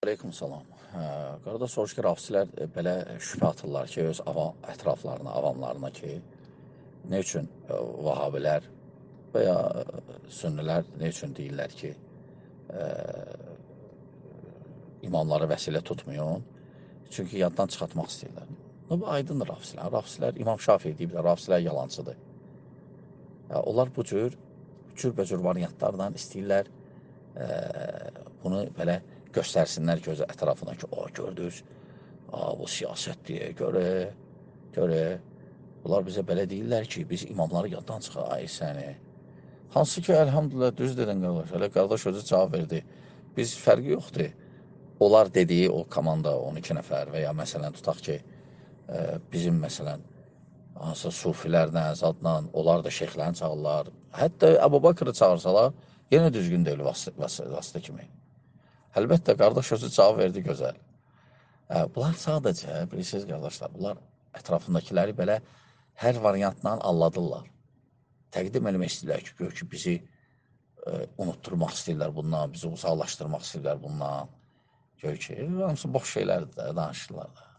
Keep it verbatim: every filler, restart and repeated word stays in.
Aleyküm salam. Hə, qardaş soruş ki, rafislər e, belə şübhə atırlar ki, öz avam, ətraflarına, avamlarına ki, ne üçün e, vahabilər və ya e, sünnilər ne üçün deyirlər ki, e, imamları vəsilə tutmayın, çünki yaddan çıxartmaq istəyirlər. Bu aydındır rafislər. Rafislər, İmam Şafii deyiblər, rafislər yalancıdır. Ya, onlar bu cür, cürbəcür variantlarla istəyirlər e, bunu belə göstərsinlər ki, öz ətrafına ki, o gördünüz, aa, bu siyasətdir, görə, görə. Bunlar bizə belə deyirlər ki, biz imamları yaddan çıxar, ay səni. Hansı ki, əlhamdülillah, düz dedin qardaş. Elə qardaş özü cavab verdi. Biz fərqi yoxdur. Onlar dediyi o komanda on iki nəfər və ya məsələn tutaq ki, e, bizim məsələn hansısa sufilərlə, zadla, onlar da şeyxlərini çağırırlar. Hətta Əbu Bakırı çağırsalar, yenə düzgün deyil vasitə, vasitə, vasitə kimi. Əlbəttə, qardaş özü cavab verdi gözəl. Hə, bunlar sadəcə, bilirsiniz qardaşlar, bunlar ətrafındakiləri belə hər variantla alladırlar. Təqdim eləmək istəyirlər ki, gör ki, bizi e, unutturmaq istəyirlər bundan, bizi uzaqlaşdırmaq istəyirlər bundan. Gör ki, hamısı boş şeylərdir də, danışırlar da.